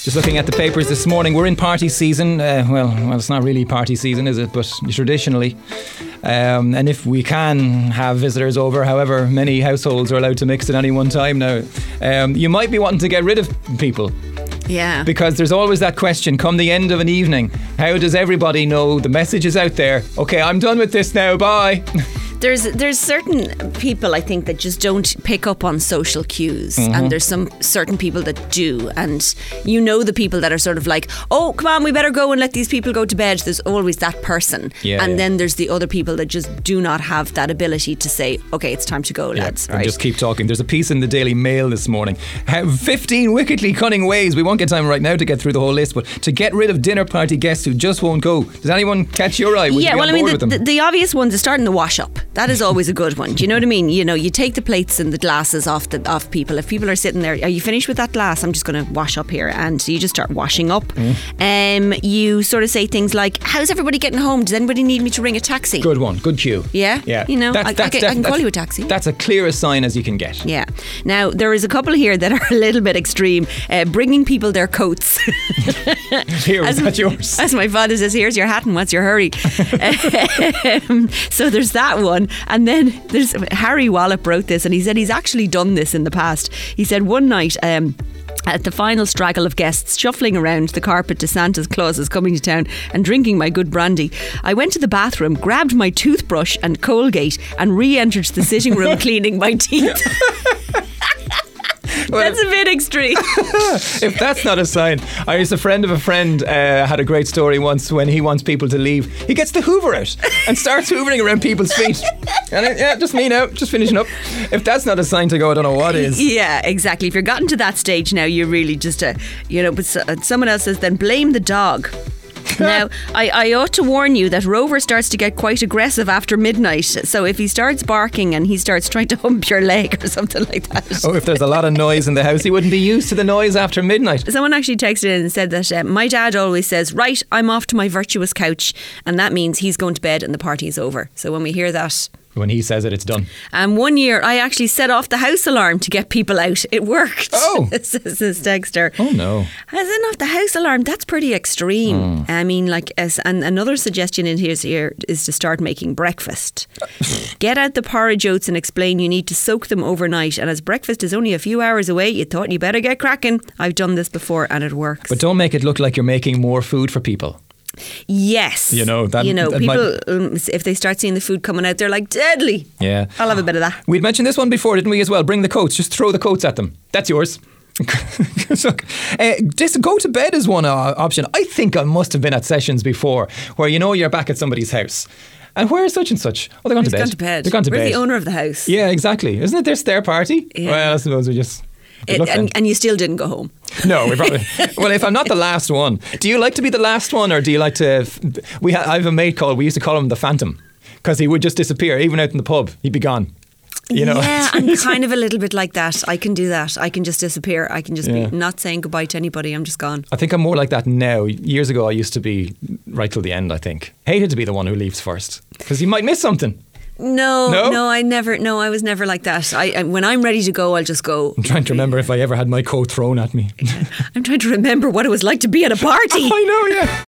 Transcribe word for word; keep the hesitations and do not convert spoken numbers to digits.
Just looking at the papers this morning, we're in party season. Uh, well, well, it's not really party season, is it? But traditionally. Um, and if we can have visitors over, however many households are allowed to mix at any one time now, um, you might be wanting to get rid of people. Yeah. Because there's always that question come the end of an evening. How does everybody know the message is out there? Okay, I'm done with this now. Bye. There's there's certain people, I think, that just don't pick up on social cues, mm-hmm. and there's some certain people that do, and you know the people that are sort of like, oh, come on, we better go and let these people go to bed. There's always that person, yeah, and yeah. then there's the other people that just do not have that ability to say, okay, it's time to go, yeah, lads. And right? just keep talking. There's a piece in the Daily Mail this morning. fifteen wickedly cunning ways. We won't get time right now to get through the whole list, but to get rid of dinner party guests who just won't go. Does anyone catch your eye? Would yeah, you be well, on I mean, board the, with them? the, the obvious ones is starting the wash up. That is always a good one. Do you know what I mean? You know, you take the plates and the glasses off the off people. If people are sitting there, are you finished with that glass? I'm just going to wash up here, and so you just start washing up. Mm. Um, you sort of say things like, "How's everybody getting home? Does anybody need me to ring a taxi?" Good one, good cue. Yeah, yeah. You know, that's, I, that's I, can, I can def- call you a taxi. That's a clear a sign as you can get. Yeah. Now there is a couple here that are a little bit extreme. Uh, bringing people their coats. Here, as, is that yours? As my father says, here's your hat and what's your hurry? um, so there's that one, and then there's Harry Wallop wrote this, and he said he's actually done this in the past. He said one night, um, at the final straggle of guests shuffling around the carpet to Santa's Clauses coming to town and drinking my good brandy, I went to the bathroom, grabbed my toothbrush and Colgate and re-entered the sitting room cleaning my teeth. Well, that's a bit extreme. If that's not a sign. I used a friend of a friend uh, had a great story once. When he wants people to leave, he gets the Hoover out and starts hoovering around people's feet. And it, yeah, just me now, just finishing up. If that's not a sign to go, I don't know what is. Yeah, exactly. If you're gotten to that stage now, you're really just a, you know, but someone else says then blame the dog. Now, I, I ought to warn you that Rover starts to get quite aggressive after midnight. So if he starts barking and he starts trying to hump your leg or something like that. Oh, if there's a lot of noise in the house, he wouldn't be used to the noise after midnight. Someone actually texted in and said that uh, my dad always says, right, I'm off to my virtuous couch. And that means he's going to bed and the party's over. So when we hear that... When he says it, it's done. And um, one year I actually set off the house alarm to get people out. It worked. Oh. Says this texter. Oh no. I said off the house alarm. That's pretty extreme. Mm. I mean, like, as, and another suggestion in here is, here is to start making breakfast. Get out the porridge oats and explain you need to soak them overnight. And as breakfast is only a few hours away, you thought you better get cracking. I've done this before and it works. But don't make it look like you're making more food for people. Yes. You know, that, you know that people, might... um, if they start seeing the food coming out, they're like, deadly. Yeah. I'll have a bit of that. We'd mentioned this one before, didn't we, as well? Bring the coats. Just throw the coats at them. That's yours. so, uh, just go to bed is one uh, option. I think I must have been at sessions before where, you know, you're back at somebody's house. And where is such and such? Oh, they're gone to bed. Gone to bed. They're gone to We're bed. the owner of the house. Yeah, exactly. Isn't it their stair party? Yeah. Well, I suppose we just... It, and, and you still didn't go home. No, we probably. Well, if I'm not the last one, do you like to be the last one, or do you like to? We ha- I have a mate called. We used to call him the Phantom, because he would just disappear, even out in the pub. He'd be gone. You know. Yeah, I'm kind of a little bit like that. I can do that. I can just disappear. I can just yeah. be not saying goodbye to anybody. I'm just gone. I think I'm more like that now. Years ago, I used to be right till the end. I think hated to be the one who leaves first, because you might miss something. No, no, no, I never. No, I was never like that. I, I when I'm ready to go, I'll just go. I'm trying to remember if I ever had my coat thrown at me. I'm trying to remember what it was like to be at a party. I know, yeah.